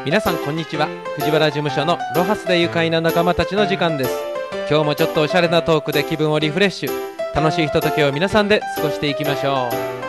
皆さんこんにちは。藤原事務所のロハスで愉快な仲間たちの時間です。今日もちょっとおしゃれなトークで気分をリフレッシュ、楽しいひとときを皆さんで過ごしていきましょ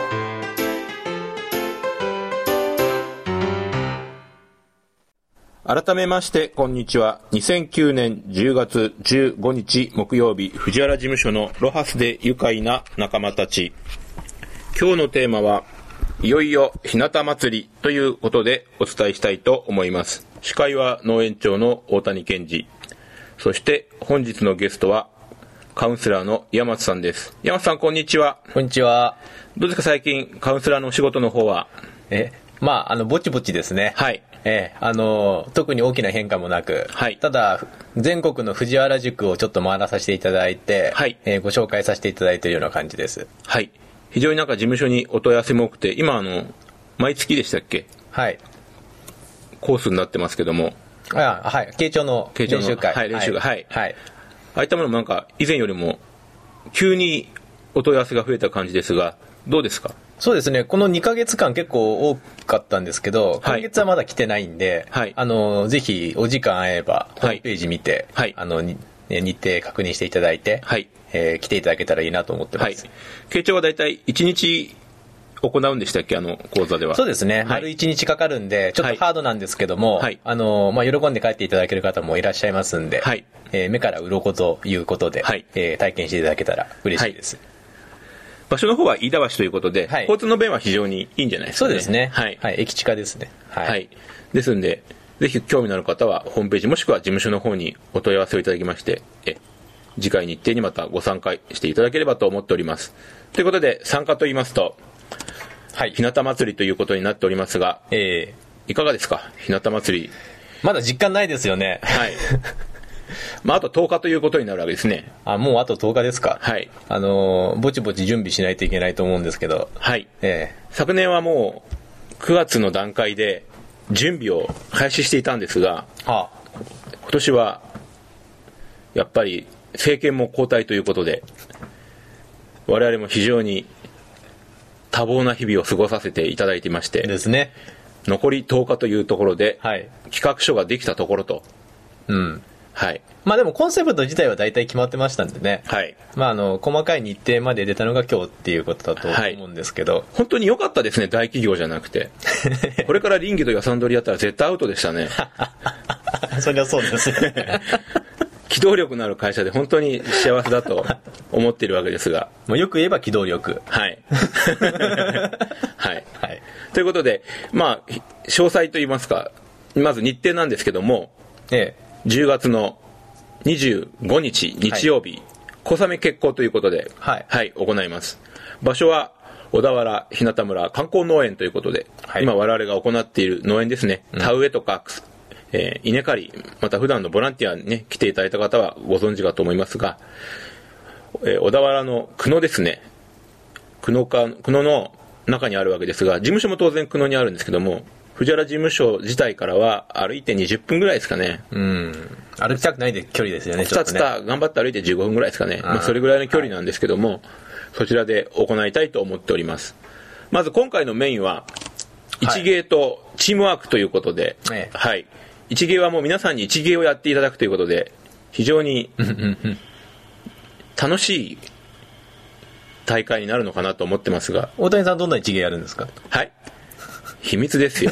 う。改めましてこんにちは。2009年10月15日木曜日、藤原事務所のロハスで愉快な仲間たち。今日のテーマはいよいよ日向祭りということでお伝えしたいと思います。司会は農園長の大谷健二、そして本日のゲストはカウンセラーの山松さんです。山松さんこんにちは。 こんにちは。 どうですか最近カウンセラーのお仕事の方は。 ぼちぼちですね。 はい。 特に大きな変化もなく、 はい、 ただ全国の藤原塾をちょっと回らさせていただいて、 はい、 ご紹介させていただいているような感じです。 はい。非常に事務所にお問い合わせも多くて、今毎月でしたっけ？ はい。 コースになってますけども。 はい。慶長の練習会。 はい、練習会。はい。 はい。 ああいったものも以前よりも急にお問い合わせが増えた感じですが、どうですか？ そうですね。この2ヶ月間結構多かったんですけど、今月はまだ来てないんで、 はい、 ぜひお時間合えばホームページ見て、 はい、 日程確認していただいて、 はい、 来ていただけたらいいなと思ってます。 はい。慶長はだいたい1日行うんでしたっけ、講座では。 そうですね。 はい、 丸1日かかるんで、ちょっとハードなんですけども、 はい、 喜んで帰っていただける方もいらっしゃいますんで、 はい、 目から鱗ということで、 はい、 体験していただけたら嬉しいです。はい、 場所の方は飯田橋ということで、はい、交通の便は非常にいいんじゃないですかね。 そうですね。 はい。 はい、駅近ですね。はい。 はい、ですんで、ぜひ興味のある方はホームページもしくは事務所の方にお問い合わせをいただきまして、次回日程にまたご参加していただければと思っております。ということで、参加と言いますと、 はい、 日向祭りということになっておりますが、いかがですか、日向祭り。 まだ実感ないですよね。 はい。あと10日ということになるわけですね。 もうあと10日ですか。 はい。 ぼちぼち準備しないといけないと思うんですけど。 はい。昨年はもう9月の段階で準備を開始していたんですが、今年はやっぱり政権も交代ということで、我々も非常に多忙な日々を過ごさせていただいていまして、 ですね。 残り10日というところで、 はい、 企画書ができたところと、 うん。 はい。 でもコンセプト自体は大体決まってましたんでね。 はい。 細かい日程まで出たのが今日っていうことだと思うんですけど。はい、 本当に良かったですね、大企業じゃなくて。これから林業と予算取りやったら絶対アウトでしたね。 そりゃそうですね。 機動力のある会社で本当に幸せだと思っているわけですが。 もうよく言えば機動力。 はい。はい。はい。ということで、詳細といいますか、まず日程なんですけども、10月の25日日曜日、小雨決行ということで、はい、行います。場所は小田原日向村観光農園ということで、はい、今我々が行っている農園ですね、田植えとか、稲刈り、また普段のボランティアにね、来ていただいた方はご存知かと思いますが、小田原の久野ですね、久野の中にあるわけですが、事務所も当然久野にあるんですけども、藤原事務所自体からは歩いて20分ぐらいですかね。 歩きたくない距離ですよね。 頑張って歩いて15分ぐらいですかね。それぐらいの距離なんですけども、はい、そちらで行いたいと思っております。まず今回のメインは一芸とチームワークということで、はい。一芸はもう皆さんに一芸をやっていただくということで、非常に楽しい大会になるのかなと思ってますが。 大谷さんどんな一芸やるんですか？ はい。秘密ですよ。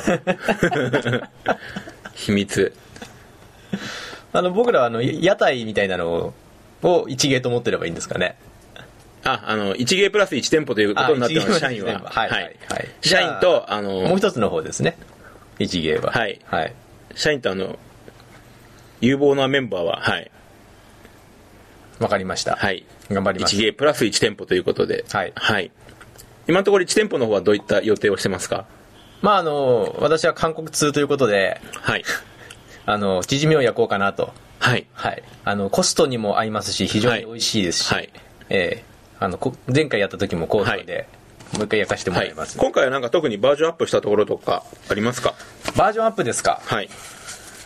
秘密。 僕らは屋台みたいなのを一芸と思ってればいいんですかね。 一芸プラス1店舗ということになってます、社員は。 はい。 社員と、 もう一つの方ですね。一芸は。 はい。はい。社員と有望なメンバーは、はい。 わかりました。 はい。 頑張ります。 一芸プラス1店舗ということで。 はい。 はい。今のところ1店舗の方はどういった予定をしてますか？ 私は韓国通ということで、 はい。 チヂミを焼こうかなと。 はい。 はい。コストにも合いますし、非常に美味しいですし、はい。前回やった時も好評で、もう一回焼かせてもらいます、 今回は特にバージョンアップしたところとかありますか？ バージョンアップですか？ はい。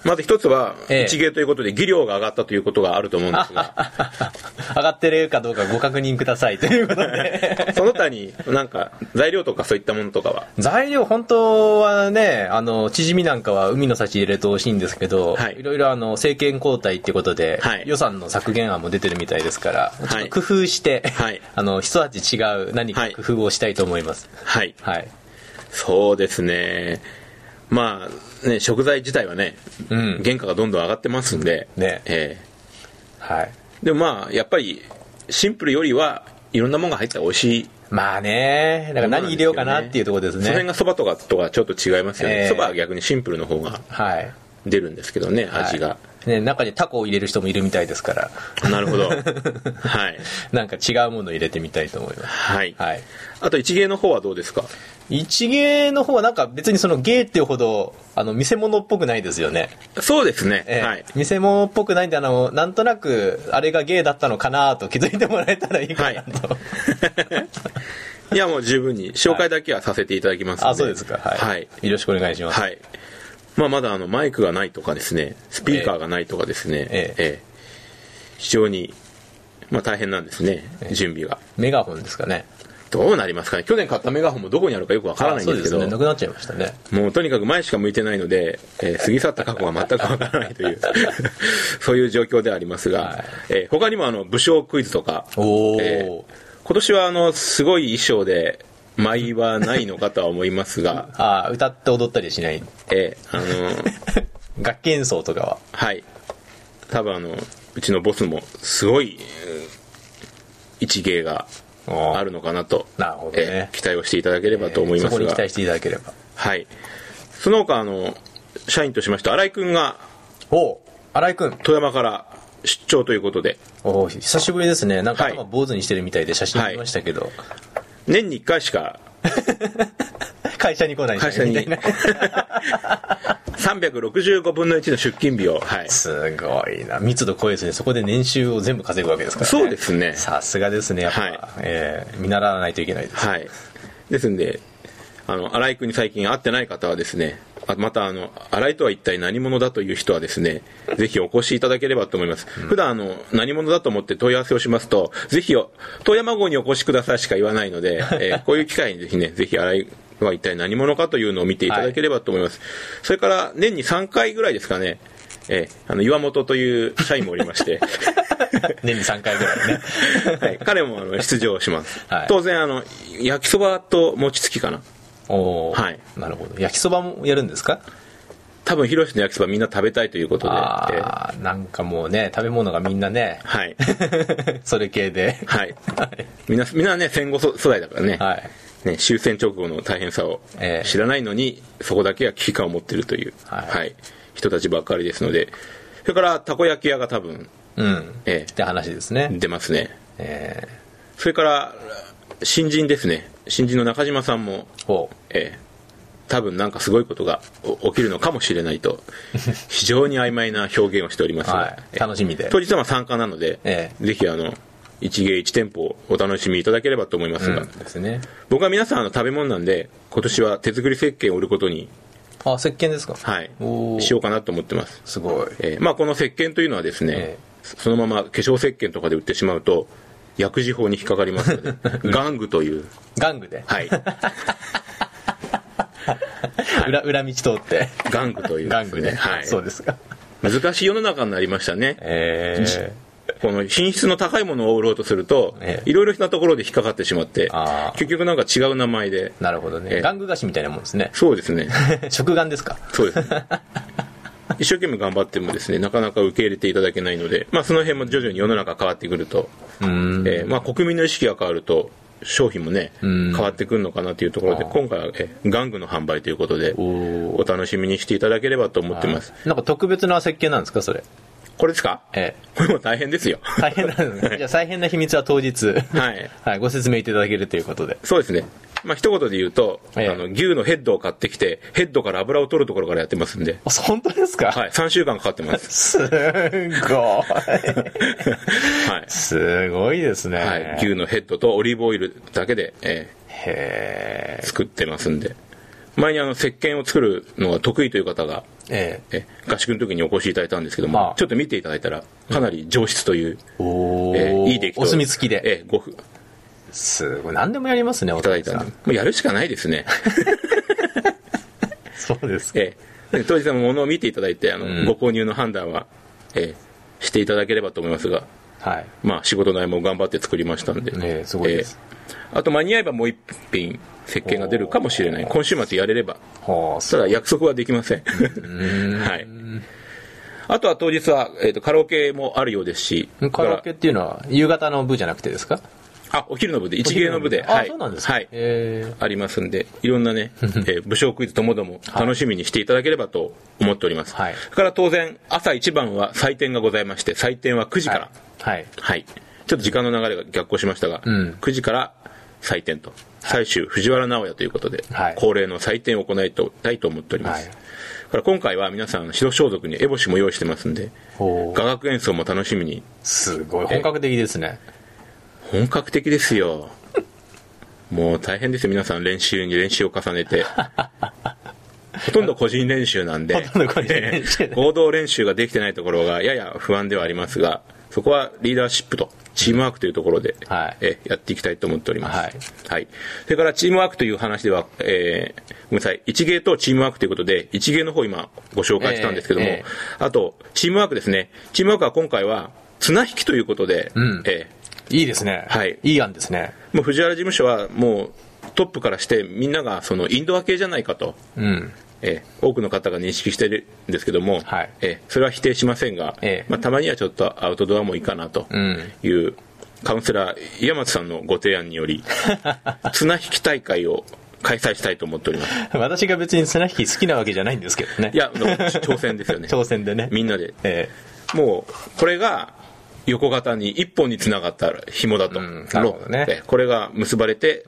まず一つは、一芸ということで技量が上がったということがあると思うんですが。 上がってるかどうかご確認くださいということで。 その他になんか材料とかそういったものとかは？ 材料本当はね、チヂミなんかは海の幸入れると美味しいんですけど、いろいろ政権交代っていうことで、予算の削減案も出てるみたいですから、ちょっと工夫して、一味違う何か工夫をしたいと思います。 はい。はい。そうですね。まあね、食材自体はね、原価がどんどん上がってますんで、はい。でもまあやっぱりシンプルよりはいろんなものが入ったら美味しい。 まあね、だから何入れようかなっていうところですね。 その辺がそばとかとはちょっと違いますよね。そばは逆にシンプルの方が出るんですけどね、味が。 ね、中にタコを入れる人もいるみたいですから。 なるほど。はい。 なんか違うものを入れてみたいと思います。 はい。はい。あと一芸の方はどうですか？ 一芸の方はなんか別にその芸っていうほど見せ物っぽくないですよね。 そうですね。はい。 見せ物っぽくないんでなんとなくあれが芸だったのかなと気づいてもらえたらいいかなと。はい、 いやもう十分に紹介だけはさせていただきますので。 あ、そうですか。はい。はい、よろしくお願いします。はい。 まあまだマイクがないとかですね、スピーカーがないとかですね、非常にまあ大変なんですね、準備が。 メガホンですかね。 どうなりますかね。去年買ったメガホンもどこにあるかよくわからないんですけど。そうですね、 なくなっちゃいましたね。 もうとにかく前しか向いてないので、過ぎ去った過去が全くわからないというそういう状況ではありますが、他にも武将クイズとか、今年はすごい衣装で舞はないのかとは思いますが、 歌って踊ったりしない。楽器演奏とかは。 はい。多分うちのボスもすごい一芸があるのかなと、 なるほどね、 期待をしていただければと思いますが、 そこに期待していただければ。 はい。その他社員としまして新井くんが、 新井くん富山から出張ということで、 久しぶりですね。なんか頭坊主にしてるみたいで写真見ましたけど、 年に1回しか会社に来ないみたいな。 365分の1の出勤日を、 すごいな、密度濃いですね。そこで年収を全部稼ぐわけですからね。 そうですね。 さすがですね、やっぱ、見習わないといけないです。 はい。ですんで、新井君に最近会ってない方はですね、また新井とは一体何者だという人はですね、ぜひお越しいただければと思います。普段何者だと思って問い合わせをしますと、ぜひ富山号にお越しくださいしか言わないので、こういう機会にぜひね、ぜひ新井は一体何者かというのを見ていただければと思います。それから年に3回ぐらいですかね、岩本という社員もおりまして年に3回ぐらいね、 はい、彼も出場します、当然焼きそばと餅つきかな。 はい、なるほど。焼きそばもやるんですか？ 多分広瀬の焼きそばみんな食べたいということで、 なんかもうね、食べ物がみんなね、 はい、 それ系で、 はい、みんなね戦後世代だからね、はいね、終戦直後の大変さを知らないのに、そこだけは危機感を持っているという、はい、人たちばっかりですので、それからたこ焼き屋が多分、 って話ですね。 出ますね。それから新人ですね。新人の中島さんも、多分なんかすごいことが起きるのかもしれないと非常に曖昧な表現をしておりますが、 楽しみで。 当日は参加なので、ぜひ一芸一店舗お楽しみいただければと思いますが、 ですね、 僕は皆さん食べ物なんで今年は手作り石鹸を売ることに、 石鹸ですか？ はい、しようかなと思ってます。 すごい。 まあこの石鹸というのはですね、そのまま化粧石鹸とかで売ってしまうと薬事法に引っかかりますので玩具という玩具で、 はい裏道通って玩具という玩具で、はい、そうですか。 難しい世の中になりましたね。この品質の高いものを売ろうとすると、いろいろなところで引っかかってしまって、結局なんか違う名前で。 なるほどね。玩具菓子みたいなもんですね。 そうですね。 食玩ですか？ そうです。一生懸命頑張ってもですね、なかなか受け入れていただけないので、まあその辺も徐々に世の中変わってくると、まあ国民の意識が変わると、商品もね、変わってくるのかなというところで、今回は玩具の販売ということで、お楽しみにしていただければと思ってます。 なんか特別な設計なんですか、それ？ これですか？これも大変ですよ。 大変なんですね。じゃあ大変な秘密は当日、はい、ご説明いただけるということで。 そうですね。まあ一言で言うと、牛のヘッドを買ってきて、ヘッドから油を取るところからやってますんで。 本当ですか？ はい、3週間かかってます。 すごい。はい。すごいですね。 はい、牛のヘッドとオリーブオイルだけで、作ってますんで。前に石鹸を作るのが得意という方が合宿の時にお越しいただいたんですけども、ちょっと見ていただいたらかなり上質という、いい出来とお墨付きで、 ご夫すごい何でもやりますね、 いただいたんで、もうやるしかないですね。 そうですか。 当日のものを見ていただいてご購入の判断は、していただければと思いますが、はい、まあ仕事内も頑張って作りましたんで、 すごいです。 あと間に合えばもう一品石鹸が出るかもしれない。今週末やれれば。ただ約束はできません。はい。あとは当日は、カラオケもあるようですし。 カラオケっていうのは夕方の部じゃなくてですか？ お昼の部で、一芸の部で。 そうなんですか。 はい。ありますんで、いろんなね、武将クイズともども楽しみにしていただければと思っております。はい。それから当然、朝一番は採点がございまして、採点は9時から。はい。はい。ちょっと時間の流れが逆行しましたが、9時から採点と。最終藤原直也ということで、恒例の採点を行いたいと思っております。から今回は皆さん白装束に烏帽子も用意してますんで、雅楽演奏も楽しみに。 すごい本格的ですね。 本格的ですよ。もう大変ですよ、皆さん練習に練習を重ねて。ほとんど個人練習なんで、合同練習ができてないところがやや不安ではありますが、そこはリーダーシップとチームワークというところで、やっていきたいと思っております。はい。はい。それからチームワークという話では、ごめんなさい、一芸とチームワークということで、一芸の方今ご紹介したんですけども、あと、チームワークですね。チームワークは今回は綱引きということで、 いいですね。はい。いい案ですね。 もう藤原事務所はもうトップからしてみんながそのインドア系じゃないかと、多くの方が認識してるんですけども、それは否定しませんが、たまにはちょっとアウトドアもいいかなという、カウンセラー岩松さんのご提案により綱引き大会を開催したいと思っております。 私が別に綱引き好きなわけじゃないんですけどね。 いや、挑戦ですよね。 挑戦でね。 みんなで。もうこれが横型に一本につながった紐だと、これが結ばれて、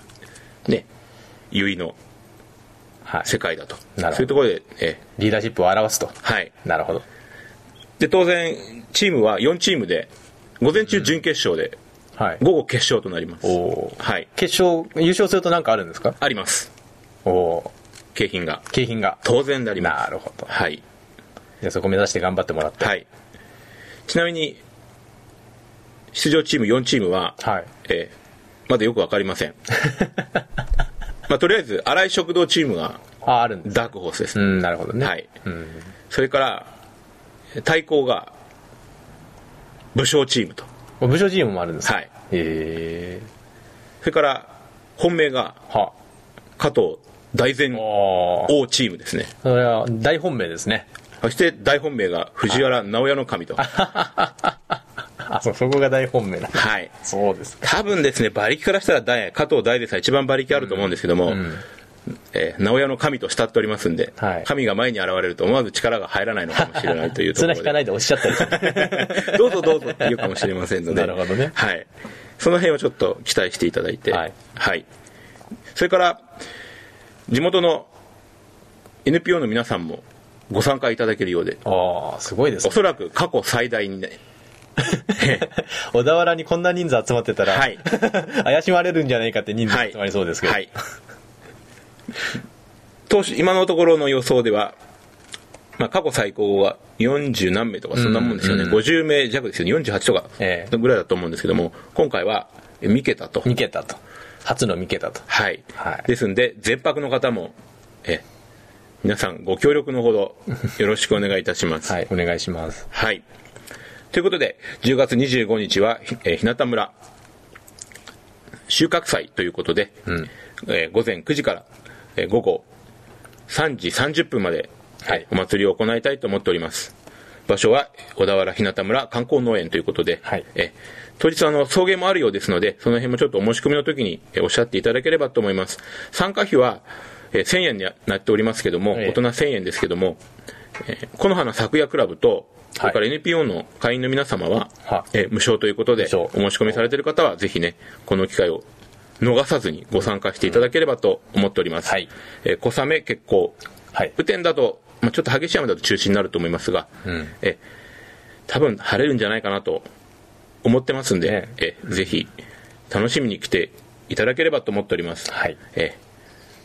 結の世界だと、そういうところで、 リーダーシップを表すと。 はい。 なるほど。 で当然チームは4チームで午前中準決勝で、午後決勝となります。 はい。決勝優勝すると何かあるんですか？ あります。景品が当然であります。 なるほど。 はい。 じゃあそこ目指して頑張ってもらって。 はい。ちなみに出場チーム4チームは、まだよく分かりません。とりあえず新井食堂チームがあるんです。 ダークホースです。 なるほどね。はい。 それから対抗が武将チームと。 武将チームもあるんですか？ はい。それから本命が加藤大善王チームですね。 それは大本命ですね。 そして大本命が藤原直也の神と。 そこが大本命なんです。 はい。 そうですか。 多分ですね、馬力からしたら加藤大善さん一番馬力あると思うんですけども、直也の神と慕っておりますんで、神が前に現れると思わず力が入らないのかもしれないというところで。 綱引かないでおっしゃったりどうぞどうぞって言うかもしれませんので。 なるほどね。 はい。その辺をちょっと期待していただいて、はい。それから地元の NPO の皆さんもご参加いただけるようで、 すごいですね。 おそらく過去最大にね、 小田原にこんな人数集まってたら、怪しまれるんじゃないかって人数集まりそうですけど、当初今のところの予想では、過去最高は40何名とかそんなもんですよね。50名弱ですよね。48とかぐらいだと思うんですけども、今回は3桁と。 2桁と。初の3桁と。 はい。ですんで全泊の方も皆さんご協力のほどよろしくお願いいたします。 はい、お願いします。 はい。ということで、10月25日は、日向村収穫祭ということで、午前9時から、午後3時30分まで、お祭りを行いたいと思っております。場所は小田原日向村観光農園ということで、当日送迎もあるようですので、その辺もちょっとお申し込みの時におっしゃっていただければと思います。参加費は1000円になっておりますけども、大人1000円ですけども、木の花咲夜クラブと、それから NPO の会員の皆様は、無償ということで、お申し込みされている方はぜひね、この機会を逃さずにご参加していただければと思っております。小雨結構、雨天だと、ちょっと激しい雨だと中止になると思いますが、多分晴れるんじゃないかなと思ってますんで、ぜひ楽しみに来ていただければと思っております。ほ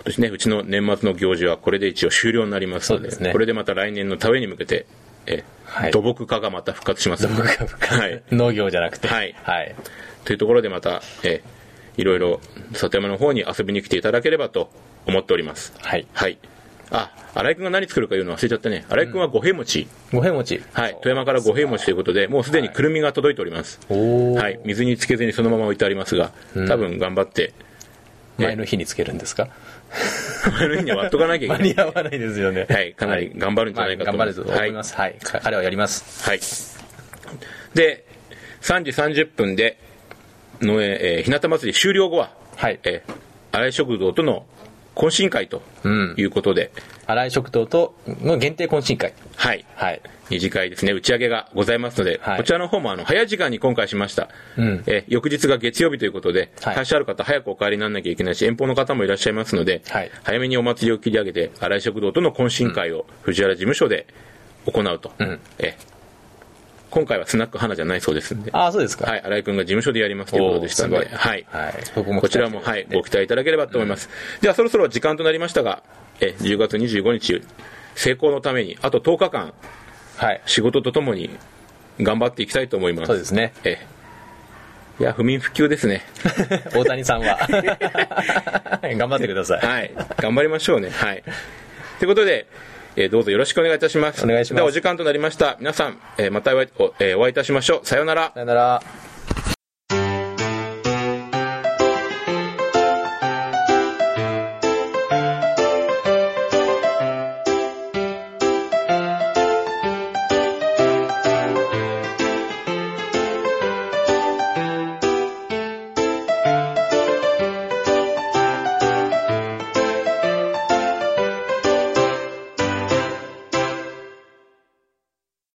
そしてね、うちの年末の行事はこれで一応終了になりますの で、これでまた来年の田植えに向けて、土木化がまた復活しますので、 はい、農業じゃなくて、 はい、はい、というところでまた、いろいろ里山の方に遊びに来ていただければと思っております。 はい、 はい。新井くんが何作るか言うの忘れちゃったね。新井くんは五平餅。 五平餅。 はい。富山から五平餅ということで、もうすでにくるみが届いております。はい。水につけずにそのまま置いてありますが、多分頑張って。 前の日につけるんですか？ 前の日には割っとかなきゃいけない。 間に合わないですよね。 はい。かなり頑張るんじゃないかと思います。 頑張ると思います。はい。彼はやります。 はい。で、3時30分で、農園、日向祭り終了後は、 はい。 新井食堂との懇親会ということで、 新井食堂との限定懇親会。 はい。はい。二次会ですね、打ち上げがございますので、こちらの方も早い時間に今回しました。翌日が月曜日ということで、会社ある方早くお帰りにならなきゃいけないし、遠方の方もいらっしゃいますので、早めにお祭りを切り上げて、新井食堂との懇親会を藤原事務所で行うと。今回はスナック花じゃないそうですんで。 そうですか。 はい、新井くんが事務所でやりますということでしたので、はい。こちらも、はい、ご期待いただければと思います。では、そろそろ時間となりましたが、10月25日、成功のために、あと10日間、はい、仕事とともに頑張っていきたいと思います。 そうですね。 いや、不眠不休ですね。 大谷さんは。頑張ってください。 はい。頑張りましょうね。はい。ということで、どうぞよろしくお願いいたします。 お願いします。 ではお時間となりました。皆さん、またお会いいたしましょう。さようなら。 さようなら。